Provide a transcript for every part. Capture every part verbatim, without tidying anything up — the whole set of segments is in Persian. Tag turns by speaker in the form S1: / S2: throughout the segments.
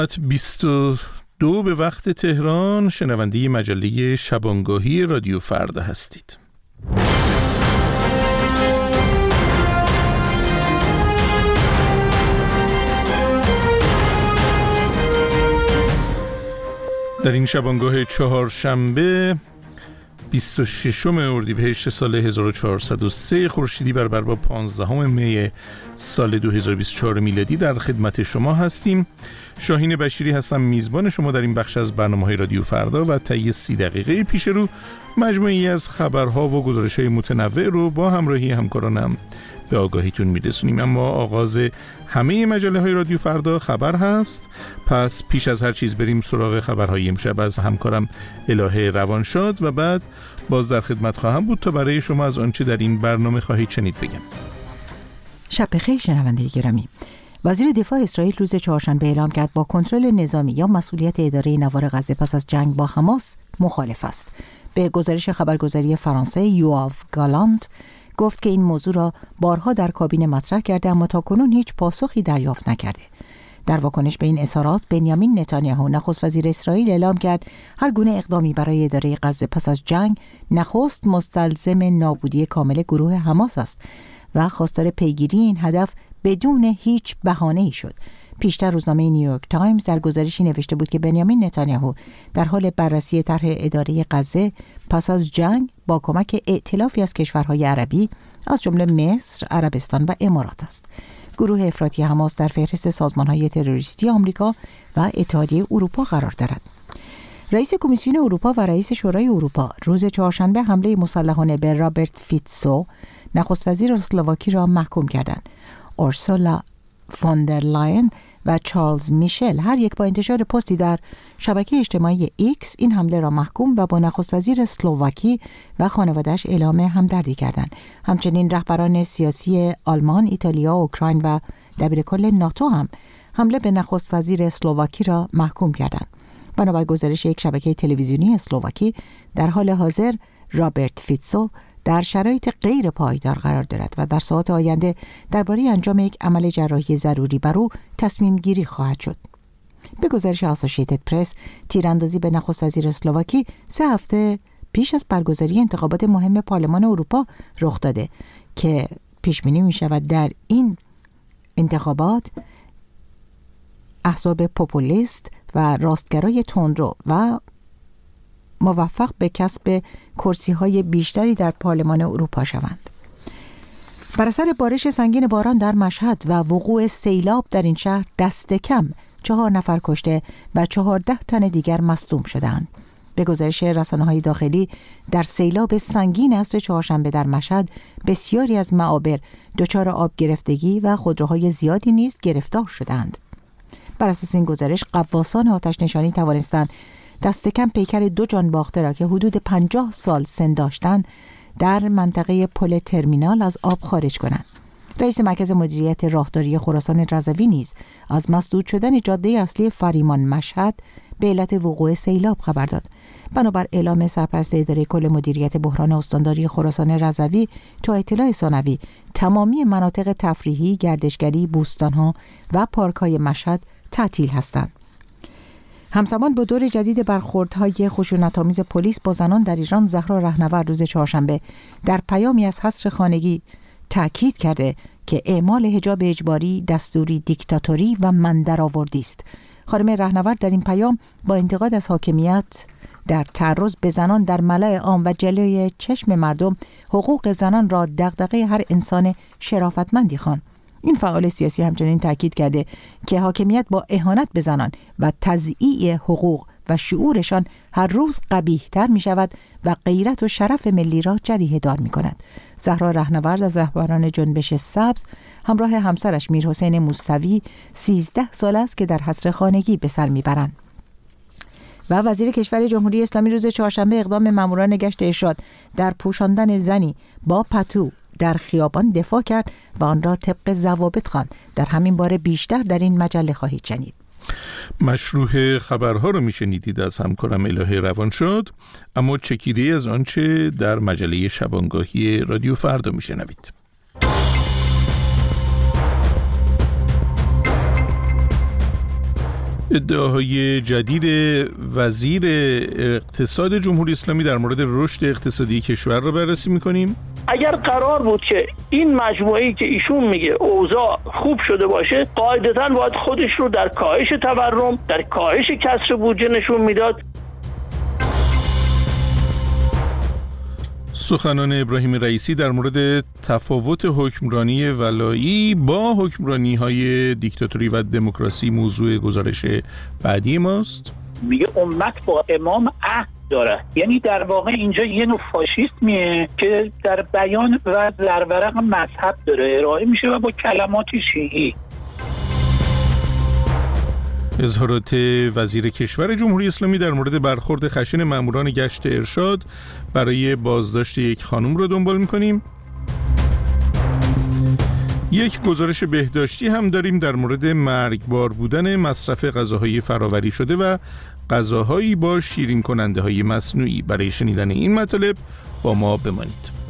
S1: بیست و دو به وقت تهران شنونده مجله شبانگاهی رادیو فردا هستید. در این شبانگاه چهارشنبه بیست و ششم اردیبهشت سال هزار و چهارصد و سه خورشیدی برابر با پانزدهم می سال دو هزار و بیست و چهار میلادی در خدمت شما هستیم. شاهین بشیری هستم، میزبان شما در این بخش از برنامه‌های رادیو فردا و طی سی دقیقه پیش رو مجموعی از خبرها و گزارش‌های متنوع رو با همراهی همکارانم به آگاهیتون میرسونیم. اما آغاز همه مجله‌های رادیو فردا خبر هست. پس پیش از هر چیز بریم سراغ خبرهای امشب از همکارم الهه روانشاد و بعد باز در خدمت خواهم بود تا برای شما از آنچه در این برنامه خواهید شنید بگم.
S2: شب بخیر شنونده گرامی. وزیر دفاع اسرائیل روز چهارشنبه اعلام کرد با کنترل نظامی یا مسئولیت اداره نوار غزه پس از جنگ با حماس مخالف است. به گزارش خبرگزاری فرانسه یواو گالانت گفت که این موضوع را بارها در کابینه مطرح کرده اما تاکنون هیچ پاسخی دریافت نکرده. در واکنش به این اظهارات بنیامین نتانیاهو نخست وزیر اسرائیل اعلام کرد هر گونه اقدامی برای اداره غزه پس از جنگ نخست مستلزم نابودی کامل گروه حماس است و خواستار پیگیری این هدف بدون هیچ بهانه‌ای شد. پیشتر روزنامه نیویورک تایمز در گزارشی نوشته بود که بنیامین نتانیاهو در حال بررسی طرح اداره غزه پس از جنگ با کمک ائتلافی از کشورهای عربی از جمله مصر، عربستان و امارات است. گروه افراطی حماس در فهرست سازمان‌های تروریستی آمریکا و اتحادیه اروپا قرار دارد. رئیس کمیسیون اروپا و رئیس شورای اروپا روز چهارشنبه حمله مسلحانه به رابرت فیتسو نخست وزیر اسلواکی را محکوم کردند. اورسولا فوندر لاین و چارلز میشل هر یک با انتشار پستی در شبکه اجتماعی ایکس این حمله را محکوم و با نخست وزیر اسلواکی و خانواده‌اش اعلام همدردی کردند. همچنین رهبران سیاسی آلمان، ایتالیا، اوکراین و دبیرکل ناتو هم حمله به نخست وزیر اسلواکی را محکوم کردند. بنابر گزارش یک شبکه تلویزیونی اسلواکی در حال حاضر رابرت فیتسو در شرایط غیر پایدار قرار دارد و در ساعات آینده درباره انجام یک عمل جراحی ضروری بر او تصمیم گیری خواهد شد. به گزارش اسوسییتد پرس، تیراندازی به نخست وزیر اسلواکی سه هفته پیش از برگزاری انتخابات مهم پارلمان اروپا رخ داده که پیش بینی می شود در این انتخابات احزاب پوپولیست و راستگرای تندرو و موفق به کسب کرسی‌های بیشتری در پارلمان اروپا شوند. بر اثر بارش سنگین باران در مشهد و وقوع سیلاب در این شهر دست کم چهار نفر کشته و چهارده تن دیگر مصدوم شدند. به گزارش رسانه‌های داخلی در سیلاب سنگین عصر چهارشنبه در مشهد بسیاری از معابر دچار آب گرفتگی و خودروهای زیادی نیز گرفتار شدند. بر اساس این گزارش غواصان آتش نشانی توانستند دست کم پیکر دو جانباخته را که حدود پنجاه سال سن داشتند در منطقه پل ترمینال از آب خارج کنند. رئیس مرکز مدیریت راهداری خراسان رضوی نیز از مسدود شدن جاده اصلی فریمان مشهد به علت وقوع سیلاب خبر داد. بنابر اعلام سرپرست اداره کل مدیریت بحران استانداری خراسان رضوی تا اطلاع ثانوی تمامی مناطق تفریحی، گردشگری، بوستان‌ها و پارک‌های مشهد تعطیل هستند. همزمان با دور جدید برخوردهای خشونت‌آمیز پلیس با زنان در ایران، زهرا رهنورد روز چهارشنبه در پیامی از حصر خانگی تأکید کرده که اعمال حجاب اجباری دستوری دیکتاتوری و مندرآوردی است. خانم رهنورد در این پیام با انتقاد از حاکمیت در تعرض به زنان در ملأ عام و جلوی چشم مردم حقوق زنان را دغدغه هر انسان شرافتمندی خواند. این فعال سیاسی همچنین تاکید کرده که حاکمیت با اهانت به زنان و تضییع حقوق و شعورشان هر روز قبیح‌تر می شود و غیرت و شرف ملی را جریحه دار می کند. زهرا رهنورد از رهبران جنبش سبز همراه همسرش میرحسین موسوی سیزده سال است که در حصر خانگی به سر می برند. و وزیر کشور جمهوری اسلامی روز چهارشنبه اقدام ماموران گشت ارشاد در پوشاندن زنی با پتو در خیابان دفاع کرد و آن را طبق ضوابط خواند. در همین باره بیشتر در این مجله خواهید شنید.
S1: مشروح خبرها رو میشنیدید از همکارم الهه روانشاد، اما چکیده‌ای از آنچه در مجله شبانگاهی رادیو فردا میشنوید. ادعاهای جدید وزیر اقتصاد جمهوری اسلامی در مورد رشد اقتصادی کشور را بررسی می‌کنیم.
S3: اگر قرار بود که این مجموعه‌ای که ایشون میگه اوضاع خوب شده باشه، قاعدتاً باید خودش رو در کاهش تورم، در کاهش کسر بودجه نشون میداد.
S1: سخنان ابراهیم رئیسی در مورد تفاوت حکمرانی ولایی با حکمرانی‌های دیکتاتوری و دموکراسی موضوع گزارش بعدی ماست.
S4: میگه امت با امام عهد داره، یعنی در واقع اینجا یه نوع فاشیسمیه که در بیان و زرورق مذهب داره ارائه میشه و با کلمات شیعی.
S1: اظهارات وزیر کشور جمهوری اسلامی در مورد برخورد خشن ماموران گشت ارشاد برای بازداشت یک خانم را دنبال می‌کنیم. یک گزارش بهداشتی هم داریم در مورد مرگبار بودن مصرف غذاهای فراوری شده و غذاهایی با شیرین کننده های مصنوعی. برای شنیدن این مطالب با ما بمانید.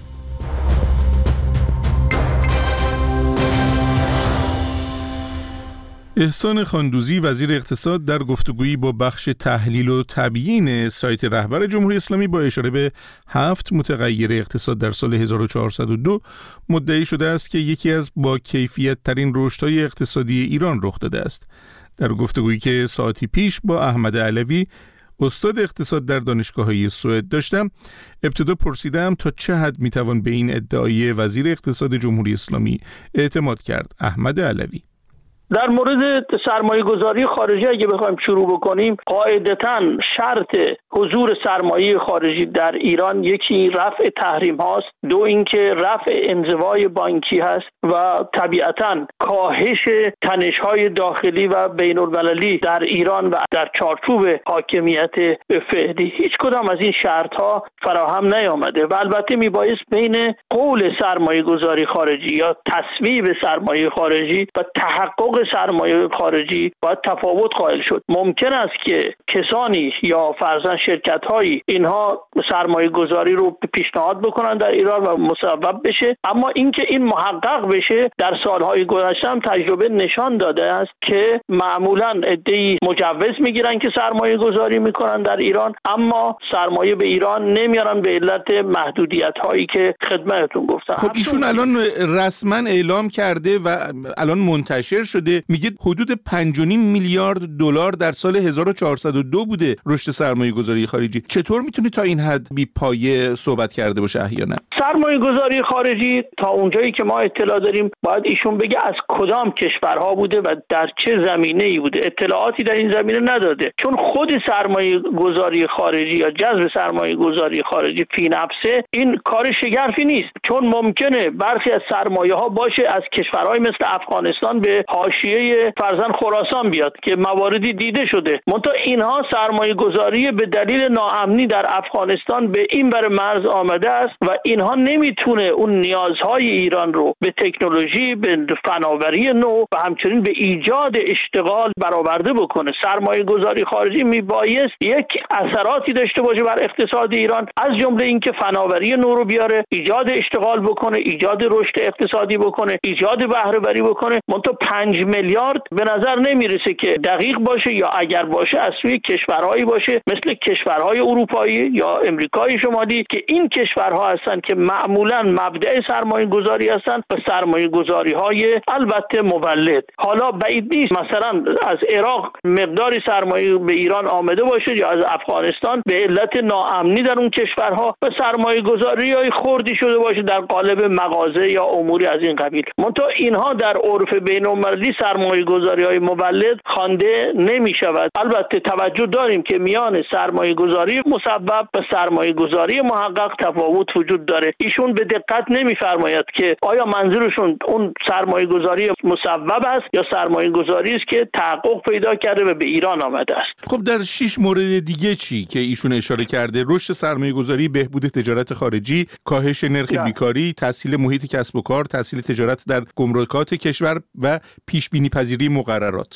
S1: احسان خاندوزی وزیر اقتصاد در گفتگویی با بخش تحلیل و تبیین سایت رهبر جمهوری اسلامی با اشاره به هفت متغیر اقتصاد در سال هزار و چهارصد و دو مدعی شده است که یکی از با کیفیت ترین رشدهای اقتصادی ایران رخ داده است. در گفتگویی که ساعتی پیش با احمد علوی استاد اقتصاد در دانشگاه‌های سوئد داشتم، ابتدا پرسیدم تا چه حد میتوان به این ادعای وزیر اقتصاد جمهوری اسلامی اعتماد کرد. احمد علوی:
S3: در مورد سرمایه گذاری خارجی اگه بخوایم شروع بکنیم، قاعدتاً شرط حضور سرمایه خارجی در ایران یکی رفع تحریم هاست، دو اینکه رفع انزوای بانکی هست و طبیعتاً کاهش تنش های داخلی و بین المللی در ایران و در چارچوب حاکمیت فعلی. هیچ کدام از این شرط ها فراهم نیامده و البته میبایست بین قول سرمایه گذاری خارجی یا تصویب سرمایه خارجی و تحقق سرمایه خارجی باید تفاوت قائل شد. ممکن است که کسانی یا فرضاً شرکت‌هایی اینها سرمایه گذاری رو پیشنهاد بکنن در ایران و مصوب بشه، اما اینکه این محقق بشه در سالهای گذشته هم تجربه نشان داده است که معمولاً عده‌ای مجوز میگیرن که سرمایه گذاری میکنن در ایران، اما سرمایه به ایران نمیارن به علت محدودیت‌هایی که خدمتتون گفتم.
S1: خب ایشون الان رسما اعلام کرده و الان منتشر شده، میگه حدود پنج و نیم میلیارد دلار در سال هزار و چهارصد و دو بوده رشد سرمایه گذاری خارجی. چطور میتونه تا این حد بی پایه صحبت کرده باشه احیانا؟
S3: سرمایه گذاری خارجی تا اونجایی که ما اطلاع داریم باید ایشون بگه از کدام کشورها بوده و در چه زمینه‌ای بوده. اطلاعاتی در این زمینه نداده، چون خود سرمایه گذاری خارجی یا جذب سرمایه گذاری خارجی فی نفسه این کار شگرفی نیست، چون ممکنه برخی از سرمایه ها باشه از کشورهای مثل افغانستان به حاشیه فرزن خراسان بیاد که مواردی دیده شده، منتها اینها سرمایه گذاری به دلیل ناامنی در افغانستان به این بر مرز آمده است و اینها نمیتونه اون نیازهای ایران رو به تکنولوژی، به فناوری نو و همچنین به ایجاد اشتغال برآورده بکنه. سرمایه گذاری خارجی میبایست یک اثراتی داشته باشه بر اقتصاد ایران، از جمله اینکه فناوری نو رو بیاره، ایجاد اشتغال بکنه، ایجاد رشد اقتصادی بکنه، ایجاد بهره وری بکنه. منتها پنج میلیارد به نظر نمیرسه که دقیق باشه، یا اگر باشه از سوی کشورهایی باشه مثل کشورهای اروپایی یا امریکای شمالی که این کشورها هستن که معمولا مبدأ سرمایه گذاری هستن و سرمایه گذاری های البته مولد. حالا بعید نیست مثلا از عراق مقداری سرمایه به ایران آمده باشه یا از افغانستان به علت ناامنی در اون کشورها و سرمایه گذاری های خوردی شده باشه در قالب مغازه یا اموری از این قبیل. منتها اینها در عرف بین المللی سرمایه گذاری های مولد خوانده نمی شود. البته توجه داریم که میان سرمایه گذاری مسبب و سرمایه گذاری محقق تفاوت وجود داره. ایشون به دقت نمیفرماید که آیا منظورشون اون سرمایه گذاری مسبب است یا سرمایه گذاری است که تحقق پیدا کرده و به ایران آمده است.
S1: خب در شش مورد دیگه چی که ایشون اشاره کرده؟ رشد سرمایه گذاری، بهبود تجارت خارجی، کاهش نرخ
S3: یا.
S1: بیکاری، تسهیل محیط کسب و کار، تسهیل تجارت در گمرکات کشور و پیش بینی پذیری مقررات.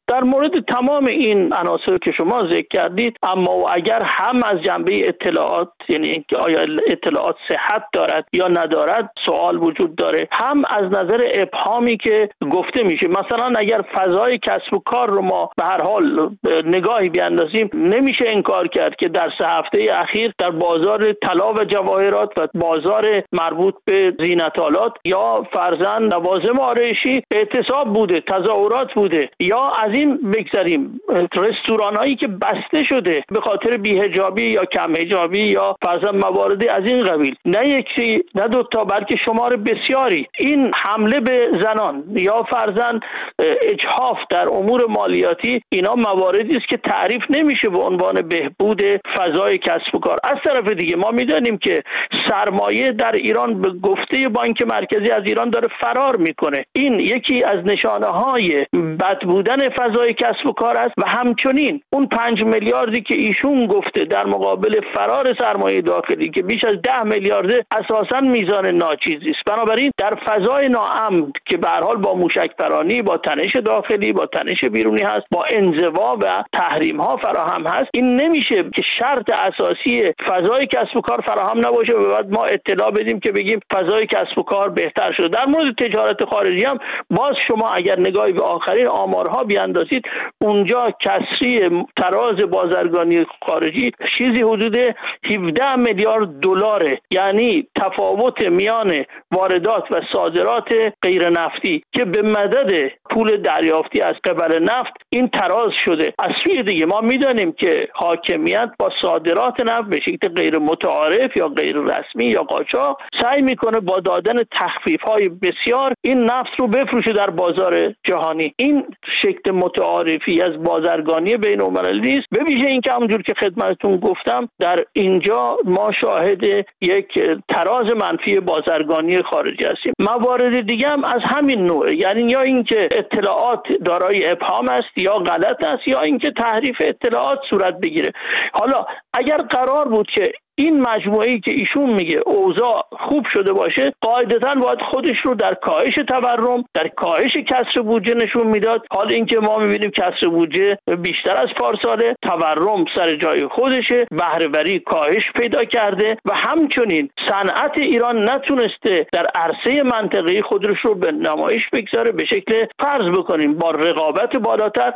S3: در مورد تمام این عناصر که شما ذکر کردید، اما اگر هم از جنبه اطلاعات، یعنی اینکه آیا اطلاعات صحت دارد یا ندارد سوال وجود داره، هم از نظر ابهامی که گفته میشه. مثلا اگر فضای کسب و کار رو ما به هر حال نگاهی بیاندازیم، نمیشه انکار کرد که در سه هفته اخیر در بازار طلا و جواهرات و بازار مربوط به زینت‌آلات یا فرزند لوازم آرایشی اعتصاب بوده، تظاهرات بوده. یا از این بگذریم، رستوران‌هایی که بسته شده به خاطر بی‌حجابی یا کم حجابی یا فرزند مواردی از این قبیل، نه یکی نه دو تا بلکه شمار بسیاری. این حمله به زنان یا فرزند اجحاف در امور مالیاتی، اینا مواردی است که تعریف نمیشه به عنوان بهبود فضای کسب و کار. از طرف دیگه ما میدانیم که سرمایه در ایران به گفته بانک مرکزی از ایران داره فرار میکنه. این یکی از نشانه‌های بد بودن فضای کسب و کار است و همچنین اون پنج میلیاردی که ایشون گفته در مقابل فرار سرمایه داخلی که بیش از ده میلیارده اساساً میزان ناچیزی است. بنابراین در فضای ناامن که به هر حال با موشک‌پرانی، با تنش داخلی، با تنش بیرونی هست، با انزوا و تحریم ها فراهم هست، این نمیشه که شرط اساسی فضای کسب و کار فراهم نباشه و بعد ما اطلاع بدیم که بگیم فضای کسب و کار بهتر شده. در مورد تجارت خارجی هم باز شما اگر نگاهی به آخرین آمارها بیاندازید، اونجا کسری تراز بازرگانی خارجی چیزی حدود هفده میلیارد دلاره، یعنی تفاوت میان واردات و صادرات غیر نفتی که به مدد پول دریافتی از قبل نفت این تراز شده. از سوی دیگه ما میدانیم که حاکمیت با صادرات نفت به شکل غیر متعارف یا غیر رسمی یا قاچاق سعی میکنه با دادن تخفیف‌های بسیار این نفت رو بفروشه در بازار جهانی. این شکل متعارفی از بازرگانی بین‌المللی است. به ویژه اینکه همونجور که خدمتتون گفتم در اینجا ما شاهد یک تراز منفی بازرگانی خارجی هستیم. موارد دیگه هم از همین نوع، یعنی یا اینکه اطلاعات دارای ابهام است یا غلط است یا اینکه تحریف اطلاعات صورت بگیره. حالا اگر قرار بود که این مجموعه‌ای که ایشون میگه اوضاع خوب شده باشه، قاعدتاً باید خودش رو در کاهش تورم، در کاهش کسر بودجه نشون میداد. حال اینکه ما میبینیم کسر بودجه بیشتر از پارساله، تورم سر جای خودشه، بهره‌وری کاهش پیدا کرده و همچنین صنعت ایران نتونسته در عرصه منطقه‌ای خودش رو به نمایش بگذاره به شکل فرض بکنیم با رقابت بالاتر.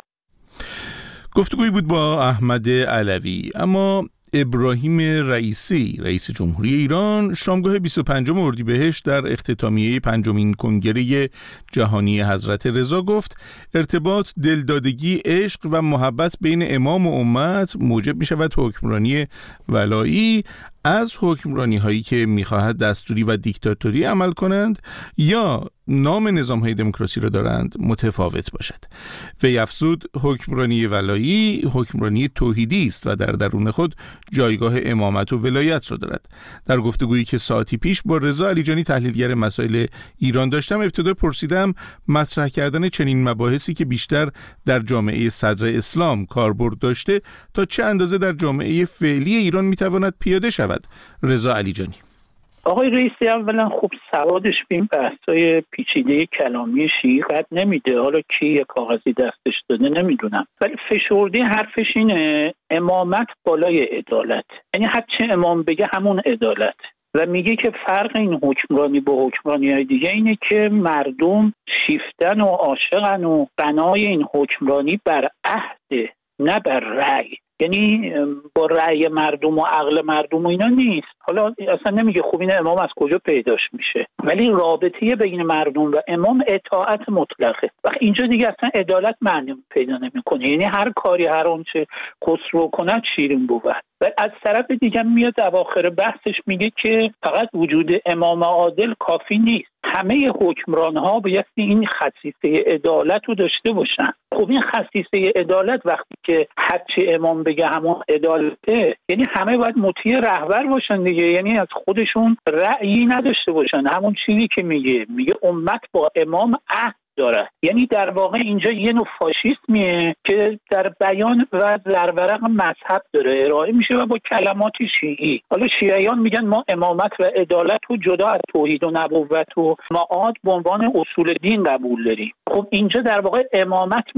S1: گفتگویی بود با احمد علوی. اما ابراهیم رئیسی، رئیس جمهوری ایران، شامگاه بیست و پنجم اردیبهشت در اختتامیه پنجمین کنگره جهانی حضرت رضا گفت ارتباط، دلدادگی، عشق و محبت بین امام و امت موجب می شود حکمرانی ولایی از حکمرانی هایی که میخواهد دستوری و دیکتاتوری عمل کنند یا نام نظام های دموکراسی را دارند متفاوت باشد. وی افزود حکمرانی ولایی حکمرانی توحیدی است و در درون خود جایگاه امامت و ولایت را دارد. در گفتگویی که ساعتی پیش با رضا علیجانی تحلیلگر مسائل ایران داشتم، ابتدا پرسیدم مطرح کردن چنین مباحثی که بیشتر در جامعه صدر اسلام کاربرد داشته تا چه اندازه در جامعه فعلی ایران میتواند پیاده شود. رضا علیجانی:
S4: آقای رئیسی اولا خوب سوادش به این بحثای پیچیده کلامی شیعی قد نمیده. حالا کی یه کاغذی دستش داده نمیدونم، ولی فشرده حرفش اینه امامت بالای عدالت، یعنی هر چه امام بگه همون عدالت. و میگه که فرق این حکمرانی با حکمرانی های دیگه اینه که مردم شیفتن و عاشقن و بنای این حکمرانی بر عهد نه بر رأی، یعنی با رأی مردم و عقل مردم و اینا نیست. حالا اصلا نمیگه خوب این امام از کجا پیداش میشه، ولی رابطه بین مردم و امام اطاعت مطلقه. وقت اینجا دیگه اصلا عدالت معنی پیدا نمیکنه، یعنی هر کاری هر آنچه خسرو کنه شیرین بود. و از طرف دیگه میاد اواخر بحثش میگه که فقط وجود امام عادل کافی نیست، همه حکمران ها باید این خصیصه عدالت رو داشته باشن. خب این خصیصه عدالت وقتی که هرچی امام بگه همون عدالته، یعنی همه باید مطیع رهبر باشن دیگه، یعنی از خودشون رأیی نداشته باشن. همون چیزی که میگه میگه امت با امام عهد داره، یعنی در واقع اینجا یه نوع فاشیسمیه که در بیان و زرورق مذهب داره ارائه میشه و با کلمات شیعی. حالا شیعیان میگن ما امامت و عدالت رو جدا از توحید و نبوت و معاد به عنوان اصول دین قبول داریم. خب اینجا در واقع امامت میاد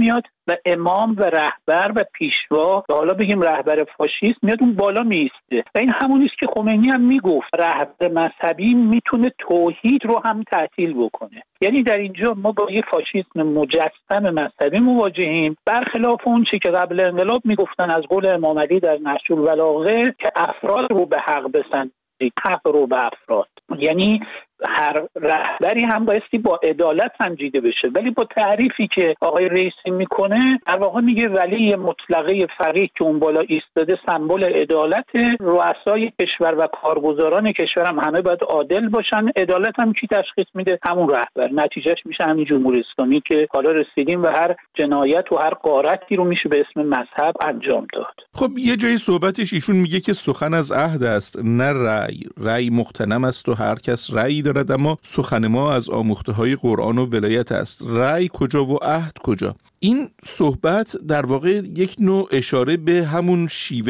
S4: و امام و رهبر و پیشوا و حالا بگیم رهبر فاشیست میاد اون بالا میسته و این همون است که خمینی هم میگفت رهبر مذهبی میتونه توحید رو هم تعطیل بکنه. یعنی در اینجا ما با یه فاشیسم مجسم مذهبی مواجهیم، برخلاف اون چی که قبل انقلاب میگفتن از قول امام علی در نهج البلاغه که افراد رو به حق بسنجید، حق رو به افراد. یعنی هر رهبری هم بایستی با عدالت سنجیده بشه، ولی با تعریفی که آقای رئیسی میکنه در واقع میگه ولی مطلقه فقیه که اون بالا ایستاده سمبل عدالت، رؤسای کشور و کارگزاران کشور هم همه باید عادل باشن. عدالت هم کی تشخیص میده؟ همون رهبر. نتیجهش میشه همین جمهوری اسلامی که حالا رسیدیم و هر جنایت و هر غارتی رو میشه به اسم مذهب انجام داد.
S1: خب یه جای صحبتش ایشون میگه که سخن از عهد است نه رأی، رأی مغتنم است و هر کس رأی دارد، اما سخن ما از آموخته‌های قرآن و ولایت است. رأی کجا و عهد کجا؟ این صحبت در واقع یک نوع اشاره به همون شیوه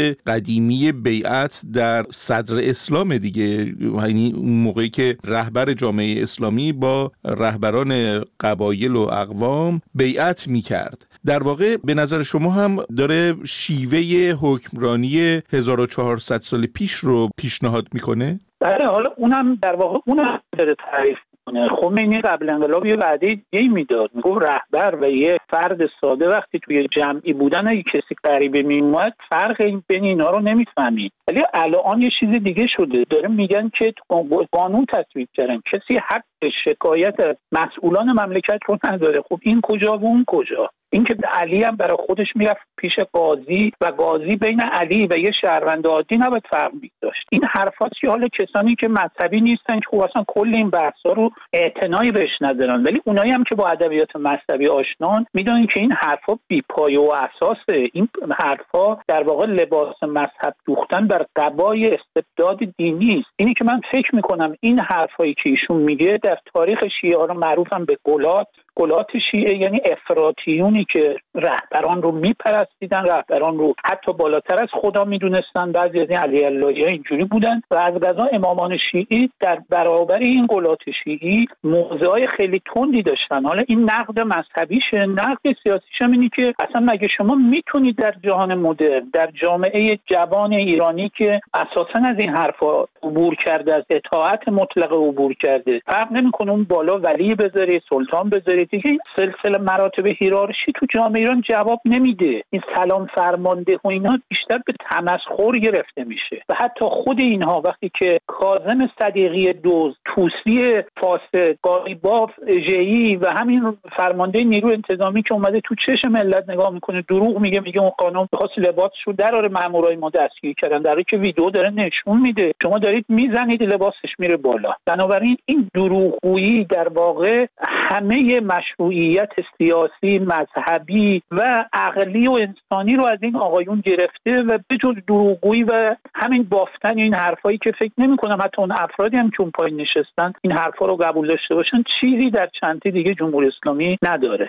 S1: قدیمی بیعت در صدر اسلام دیگه، یعنی اون موقعی که رهبر جامعه اسلامی با رهبران قبایل و اقوام بیعت میکرد. در واقع به نظر شما هم داره شیوه حکمرانی هزار و چهارصد سال پیش رو پیشنهاد میکنه؟
S4: بله، حالا اونم در واقع اونم داره تعریف کنه. خمینی قبل انقلاب یه وعده دیگه میداد، میگفت رهبر و یه فرد ساده وقتی توی جمعی بودن اگه کسی غریبه میومد فرق بین اینا رو نمیفهمید. ولی الان یه چیز دیگه شده، داره میگن که قانون تصویب کردن کسی حق شکایت از مسئولان مملکت رو نداره. خب این کجا و اون کجا؟ این که علی هم برای خودش میرفت پیش قاضی و قاضی بین علی و یه شهروند عادی نباید فرق می‌داشت. این حرفاست که حالا کسانی که مذهبی نیستن که خب اصلا کل این بحثا رو اعتنایی بهش ندارن، ولی اونایی هم که با ادبیات مذهبی آشنان میدونن که این حرفا بی‌پایه و اساسه. این حرفا در واقع لباس مذهب دوختن بر قبای استبداد دینی است. اینی که من فکر میکنم این حرفایی که ایشون میگه در تاریخ شیعه ها رو معروفن به قلات. قلات شیعه یعنی افراطیونی که رهبران رو میپرستیدن، رهبران رو حتی بالاتر از خدا میدونستن. بعضی از این علی اللهی اینجوری بودن و از قضا امامان شیعی در برابر این قلات شیعی موضعای خیلی تندی داشتن. حالا این نقد مذهبیشه، نقد سیاسیش هم اینی که اصلا مگه شما میتونید در جهان مدرن، در جامعه جوان ایرانی که اساسا از این حرفا عبور کرده، از اطاعت مطلقه عبور کرده، فرق نمیکنه اون بالا ولی بذاری، سلطان بذاری، دیگه این سلسله مراتب هیرارشی تو جامعه ایران جواب نمیده. این سلام فرمانده و اینا بیشتر به تمسخر گرفته میشه و حتی خود اینها وقتی که کاظم صدیقی دوز، طوسی فاسد، قالیباف ژئی و همین فرمانده نیروی انتظامی که اومده تو چش ملت نگاه میکنه دروغ میگه، میگه اون قانون خاص لباسش رو دراره، مامورای ما دستگیر کردن، در حالی که ویدیو داره نشون میده شما دارید میزنید لباسش میره بالا. بنابراین این دروغگویی در واقع همه مشروعیت سیاسی، مذهبی و عقلی و انسانی رو از این آقایون گرفته و به جز دروغگویی و همین بافتن این حرفایی که فکر نمی‌کنم حتی اون افرادی هم که اون پایین نشستن این حرفا رو قبول داشته باشن، چیزی در چنته دیگه جمهوری اسلامی نداره.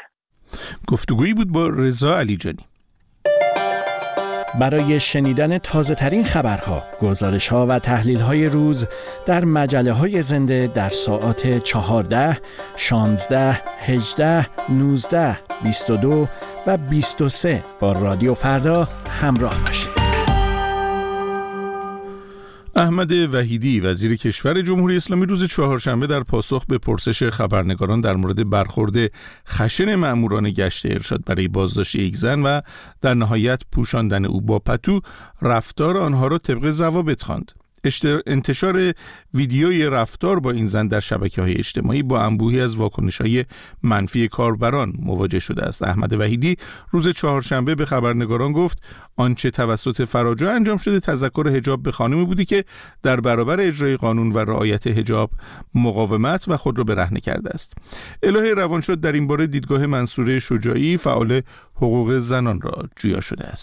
S1: گفتگویی بود با رضا علیجانی.
S5: برای شنیدن تازه ترین خبرها، گزارش ها و تحلیل های روز در مجله های زنده در ساعات چهارده، شانزده، هجده، نوزده، بیست و دو و بیست و سه با رادیو فردا همراه باشید.
S1: احمد وحیدی وزیر کشور جمهوری اسلامی روز چهارشنبه در پاسخ به پرسش خبرنگاران در مورد برخورد خشن ماموران گشت ارشاد برای بازداشت یک زن و در نهایت پوشاندن او با پتو رفتار آنها را طبق ضوابط خواند. انتشار ویدیوی رفتار با این زن در شبکه‌های اجتماعی با انبوهی از واکنش‌های منفی کاربران مواجه شده است. احمد وحیدی روز چهارشنبه به خبرنگاران گفت آنچه توسط فراجا انجام شده تذکر حجاب به خانمی بودی که در برابر اجرای قانون و رعایت حجاب مقاومت و خود را برهنه کرده است. الهه روانشد در این باره دیدگاه منصوره شجاعی فعال حقوق زنان را جویا شده است.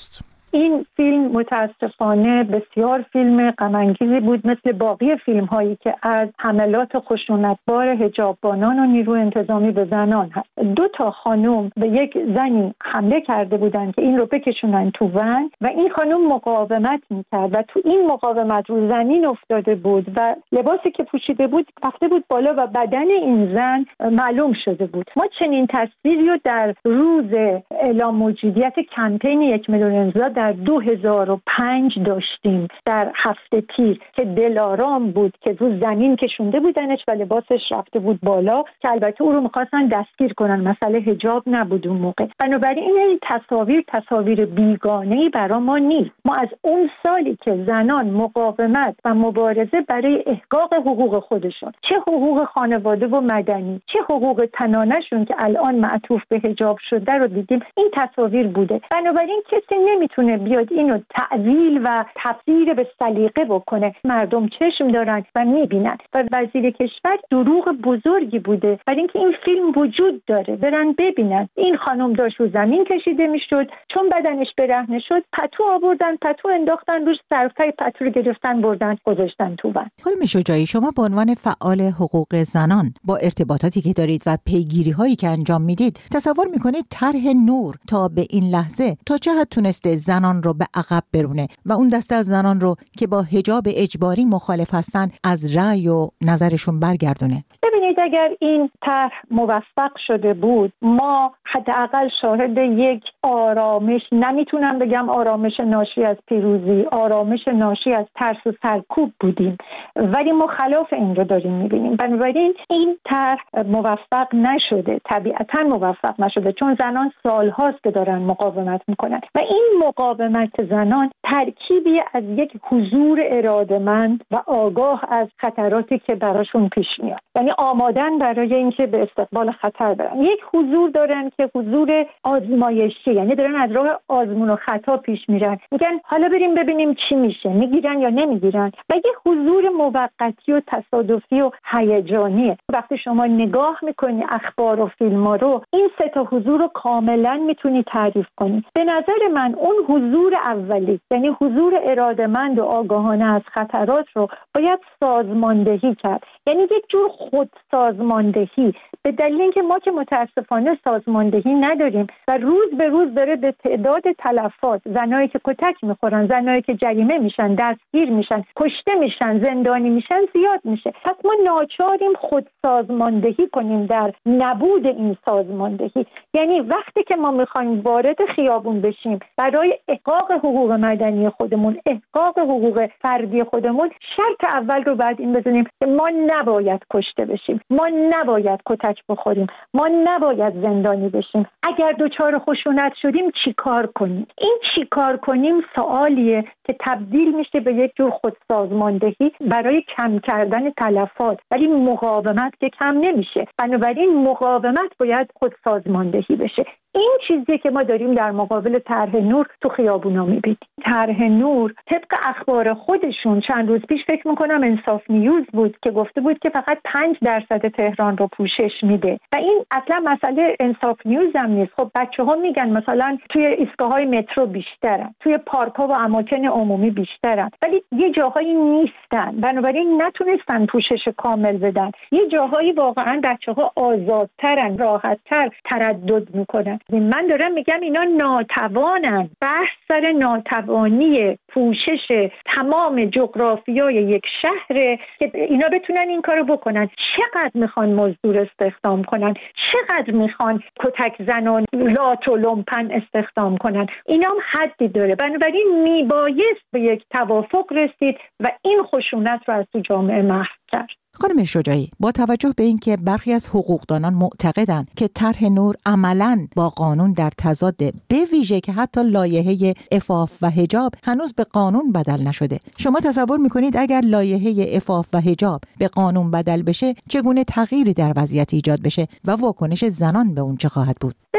S6: این فیلم متاسفانه بسیار فیلم غم‌انگیزی بود، مثل باقی فیلم هایی که از حملات خشونتبار حجاببانان و نیروی انتظامی به زنان هست. دو تا خانم به یک زنی حمله کرده بودند که این رو بکشونن تو ون و این خانم مقاومت میکرد و تو این مقاومت رو زمین افتاده بود و لباسی که پوشیده بود رفته بود بالا و بدن این زن معلوم شده بود. ما چنین تصویری رو در روز اعلام موجودیت کمپین یک میلیون امضا در دو هزار و پنج داشتیم در هفته تیر که دلارام بود که رو زمین کشونده بودنش و لباسش رفته بود بالا که البته او رو می‌خواستن دستگیر کنن، مسئله حجاب نبود اون موقع. بنابراین این تصاویر تصاویر بیگانه‌ای برای ما نیست. ما از اون سالی که زنان مقاومت و مبارزه برای احقاق حقوق خودشون، چه حقوق خانواده و مدنی، چه حقوق تنانه‌شون که الان معطوف به حجاب شده رو دیدیم، این تصاویر بوده. بنابراین کسی نمیتونه بیاد اینو تعویل و تفسیر به سلیقه بکنه. مردم چشم دارن و میبینن و وزیر کشور دروغ بزرگی بوده برای اینکه این فیلم وجود داره، برن ببینن. این خانم داشت رو زمین کشیده میشد، چون بدنش برهنه شد پتو آوردن، پتو انداختن روش، سرتای پتو رو گرفتن بردن گذاشتن تو ون.
S2: خانم شجاعی، شما به عنوان فعال حقوق زنان با ارتباطاتی که دارید و پیگیری هایی که انجام میدید، تصور میکنید طرح نور تا به این لحظه تا چه حد تونسته زنان رو به عقب برونه و اون دسته از زنان رو که با حجاب اجباری مخالف هستن از رأی و نظرشون برگردونه؟
S6: ببینید، اگر این طرح موفق شده بود، ما حداقل شاهد یک آرامش، نمیتونم بگم آرامش ناشی از پیروزی، آرامش ناشی از ترس و سرکوب بودیم، ولی ما خلاف این رو داریم میبینیم. بنابراین این طرح موفق نشده، طبیعتا موفق نشده، چون زنان سالهاست که دارن مقاومت میکنن و این مقاومت زنان ترکیبی از یک حضور اراده‌مند و آگاه از خطراتی که براشون پیش میاد، یعنی آمادن برای اینکه به استقبال خطر برن. یک حضور دارن که حضور آزمایشی، یعنی دارن از راه آزمون و خطا پیش میرن، میگن حالا بریم ببینیم چی میشه، میگیرن یا نمیگیرن. و یک حضور موقتی و تصادفی و هیجانیه. وقتی شما نگاه میکنی اخبار و فیلم‌ها رو، این سه تا حضور رو کاملا میتونی تعریف کنی. به نظر من اون حضور اولی، یعنی حضور اراده‌مند و آگاهانه از خطرات رو باید سازماندهی کرد، یعنی یک جور خود سازماندهی، به دلیل اینکه ما که متاسفانه سازماندهی نداریم و روز به روز داره به تعداد تلفات، زنایی که کتک میخورن، زنایی که جریمه میشن، دستگیر میشن، کشته میشن، زندانی میشن زیاد میشه. پس ما ناچاریم خود سازماندهی کنیم در نبود این سازماندهی. یعنی وقتی که ما میخوایم وارد خیابون بشیم برای احقاق حقوق مدنی خودمون، احقاق حقوق فردی خودمون، شرط اول رو بعد این بزنیم که ما نباید کشته بشیم، ما نباید کتک بخوریم، ما نباید زندانی بشیم. اگر دچار خشونت شدیم چی کار کنیم؟ این چی کار کنیم سوالیه که تبدیل میشه به یک جور خودسازماندهی برای کم کردن تلفات، ولی مقاومت که کم نمیشه. بنابراین مقاومت باید خودسازماندهی بشه. این چیزی که ما داریم در مقابل طرح نور تو خیابونا میبینیم. طرح نور طبق اخبار خودشون چند روز پیش فکر میکنم انصاف نیوز بود که گفته بود که فقط پنج درصد تهران رو پوشش میده و این اصلا مسئله انصاف نیوز هم نیست. خب بچه ها میگن مثلا توی ایستگاه های مترو بیشترن، توی پارک ها و اماکن عمومی بیشترن، ولی یه جاهایی نیستن، بنابراین نتونستن پوشش کامل بدن. یه جاهایی واقعا بچه ها آزادترن، راحتتر تردد میکنن. من دارم میگم اینا ناتوانن. بحث سر ناتوانی پوشش تمام جغرافیای یک شهر که اینا بتونن این کارو بکنن. چقدر میخوان مزدور استخدام کنن، چقدر میخوان کتک زنان لات و لومپن استخدام کنن، اینا هم حدی داره. بنابراین میبایست به یک توافق رسید و این خشونت رو از تو جامعه محو کرد.
S2: خانم شجاعی، با توجه به اینکه برخی از حقوقدانان معتقدند که طرح نور عملاً با قانون در تضاده، به ویژه که حتی لایحه عفاف و حجاب هنوز به قانون بدل نشده، شما تصور میکنید اگر لایحه عفاف و حجاب به قانون بدل بشه چگونه تغییری در وضعیت ایجاد بشه و واکنش زنان به اون چه خواهد بود؟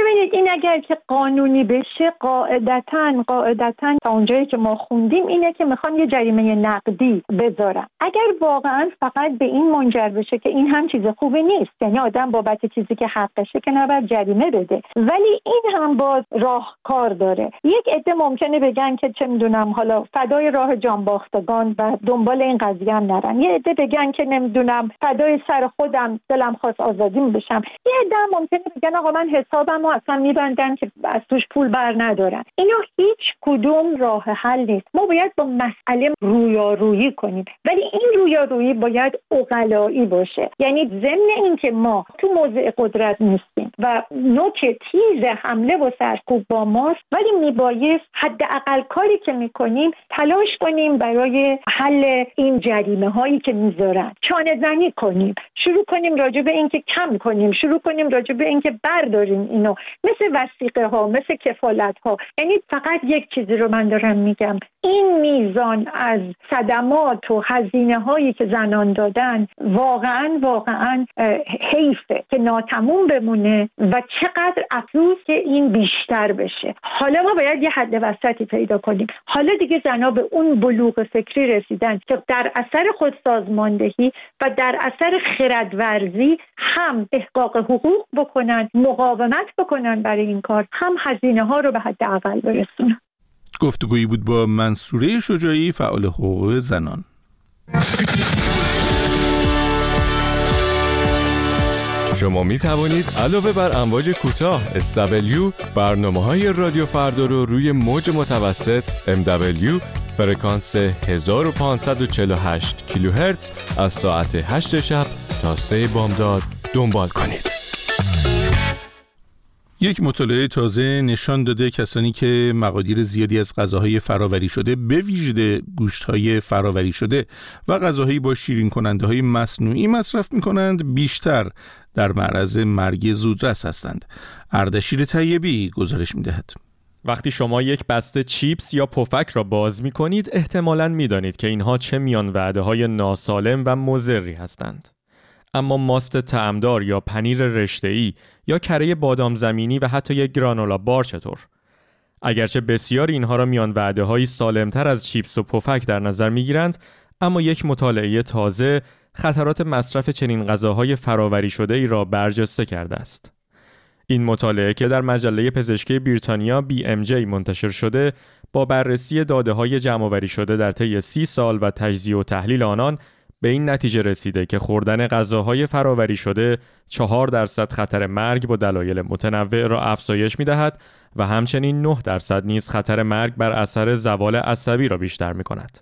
S6: ببینید این اگر که قانونی بشه قاعدتاً قاعدتاً تا اونجایی که ما خوندیم اینه که میخوان یه جریمه نقدی بذارن. اگر واقعاً فقط به این منجر بشه که این هم چیز خوبی نیست، یعنی آدم بابت چیزی که حقشه که نباید جریمه بده، ولی این هم باز راهکار داره. یک عده ممکنه بگن که چه میدونم حالا فدای راه جانباختگان و دنبال این قضیه هم نرن، یه عده بگن که نمیدونم فدای سر خودم دلم خواست آزادیم بشم، یه عده ممکنه بگن آقا من حسابم رو اصلا میبندن که از توش پول بر ندارن. اینا هیچ کدوم راه حل نیست. ما باید با مسئله رویارویی کنیم، ولی این رویارویی باید عقلایی باشه. یعنی ضمن این که ما تو موضع قدرت نیستیم و نوک تیز حمله و سرکوب با ماست، ولی میبایست حداقل کاری که میکنیم تلاش کنیم برای حل این جریمه هایی که میذارن چانه زنی کنیم، شروع کنیم راجع به این که کم کنیم، شروع کنیم راجع به این که برداریم اینو، مثل وثیقه ها، مثل کفالت ها. یعنی فقط یک چیزی رو من دارم میگم، این میزان از صدمات و هزینه هایی که زنان دادن واقعا واقعا حیفه که ناتموم بمونه و چقدر افسوس که این بیشتر بشه. حالا ما باید یه حد وسطی پیدا کنیم. حالا دیگه زنها به اون بلوغ فکری رسیدن که در اثر خود سازماندهی و در اثر خردورزی هم احقاق حقوق بکنن، مقاومت بکنن برای این کار، هم هزینه ها رو به حد اقل برسونن.
S1: گفتگویی بود با منصوره شجاعی، فعال حقوق زنان.
S7: شما می توانید علاوه بر امواج کوتاه اس دبلیو برنامه‌های رادیو فردا رو روی موج متوسط ام دبلیو فرکانس هزار و پانصد و چهل و هشت کیلوهرتز از ساعت هشت شب تا سه بامداد دنبال کنید.
S1: یک مطالعه تازه نشان داده کسانی که مقادیر زیادی از غذاهای فرآوری شده، به ویژه گوشت‌های فرآوری شده و غذاهایی با شیرین کننده‌های مصنوعی مصرف می‌کنند، بیشتر در معرض مرگ زودرس هستند. اردشیر طیبی گزارش می‌دهد.
S8: وقتی شما یک بسته چیپس یا پفک را باز می‌کنید، احتمالاً می‌دانید که اینها چه میان وعده‌های ناسالم و مضری هستند. اما ماست طعمدار یا پنیر رشته‌ای یا کره بادام زمینی و حتی یک گرانولا بار چطور؟ اگرچه بسیاری اینها را میان وعده‌هایی سالمتر از چیپس و پفک در نظر می‌گیرند، اما یک مطالعه تازه خطرات مصرف چنین غذاهای فرآوری شده‌ای را برجسته کرده است. این مطالعه که در مجله پزشکی بریتانیا بی ام جی منتشر شده، با بررسی داده‌های جمع‌آوری شده در طی سی سال و تجزیه و تحلیل آنان به این نتیجه رسیده که خوردن غذاهای فرآوری شده چهار درصد خطر مرگ با دلایل متنوع را افزایش می‌دهد و همچنین نه درصد نیز خطر مرگ بر اثر زوال عصبی را بیشتر می‌کند.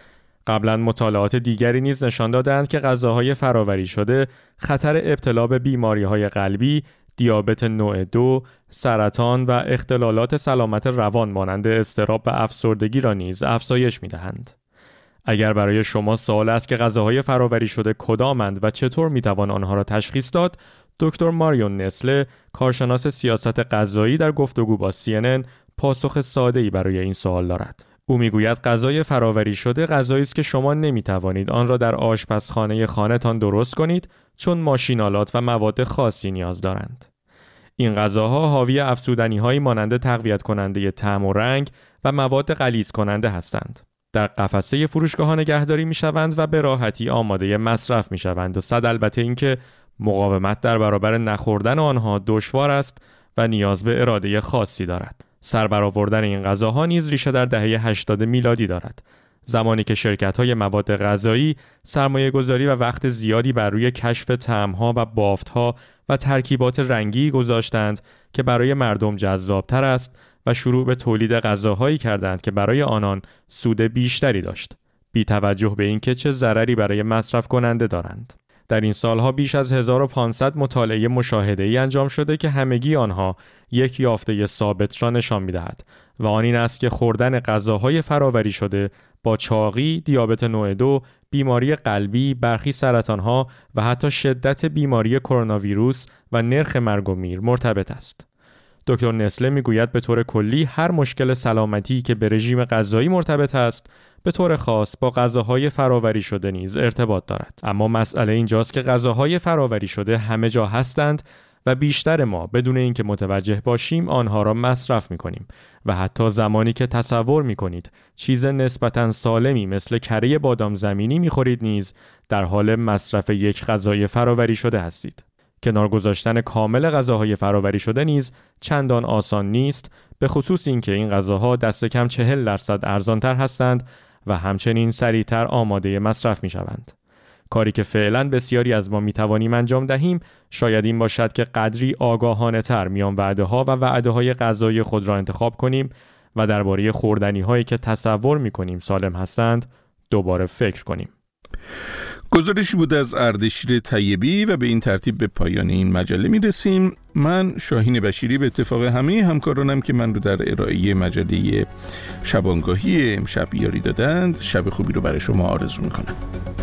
S8: قبلا مطالعات دیگری نیز نشان دادند که غذاهای فرآوری شده خطر ابتلا به بیماری‌های قلبی، دیابت نوع دو، سرطان و اختلالات سلامت روان مانند اضطراب و افسردگی را نیز افزایش می‌دهند. اگر برای شما سوال است که غذاهای فرآوری شده کدامند و چطور میتوان آنها را تشخیص داد، دکتر ماریون نسله، کارشناس سیاست غذایی، در گفتگو با سی ان ان پاسخ ساده‌ای برای این سوال دارد. او میگوید غذای فرآوری شده غذایی است که شما نمیتوانید آن را در آشپزخانه خانه‌تان درست کنید، چون ماشین‌آلات و مواد خاصی نیاز دارند. این غذاها حاوی افزودنی‌هایی مانند تقویت کننده طعم و رنگ و مواد غلیظ کننده هستند. در قفسه فروشگاه‌ها نگهداری می‌شوند و به راحتی آماده مصرف می‌شوند و صد البته اینکه مقاومت در برابر نخوردن آنها دشوار است و نیاز به اراده خاصی دارد. سربرآوردن این غذاها نیز ریشه در دهه هشتاد میلادی دارد، زمانی که شرکت‌های مواد غذایی سرمایه‌گذاری و وقت زیادی بر روی کشف طعم‌ها و بافت‌ها و ترکیبات رنگی گذاشتند که برای مردم جذاب‌تر است و شروع به تولید غذاهایی کردند که برای آنان سود بیشتری داشت، بی توجه به اینکه چه ضرری برای مصرف کننده دارند. در این سالها بیش از هزار و پانصد مطالعه مشاهده‌ای انجام شده که همگی آنها یک یافته ثابت را نشان می‌دهد و آن این است که خوردن غذاهای فرآوری شده با چاقی، دیابت نوع دو، بیماری قلبی، برخی سرطان‌ها و حتی شدت بیماری کرونا ویروس و نرخ مرگ و میر مرتبط است. دکتر نسله میگوید به طور کلی هر مشکل سلامتی که به رژیم غذایی مرتبط است، به طور خاص با غذاهای فرآوری شده نیز ارتباط دارد. اما مسئله اینجاست که غذاهای فرآوری شده همه جا هستند و بیشتر ما بدون اینکه متوجه باشیم آنها را مصرف می‌کنیم و حتی زمانی که تصور می‌کنید چیز نسبتاً سالمی مثل کره بادام زمینی می‌خورید نیز در حال مصرف یک غذای فرآوری شده هستید. کنار گذاشتن کامل غذاهای فرآوری شده نیز چندان آسان نیست، به خصوص اینکه این غذاها دست کم چهل درصد ارزان‌تر هستند و همچنین سریعتر آماده مصرف می‌شوند. کاری که فعلاً بسیاری از ما می‌توانیم انجام دهیم شاید این باشد که قدری آگاهانه‌تر میان وعده‌ها و وعده‌های غذایی خود را انتخاب کنیم و درباره خوردنی‌هایی که تصور می‌کنیم سالم هستند دوباره فکر کنیم.
S1: گزارشی بود از اردشیر طیبی و به این ترتیب به پایان این مجله میرسیم. من شاهین بشیری به اتفاق همه همکارانم که من رو در ارائه مجله شبانگاهی امشب یاری دادند شب خوبی رو برای شما آرزو میکنم.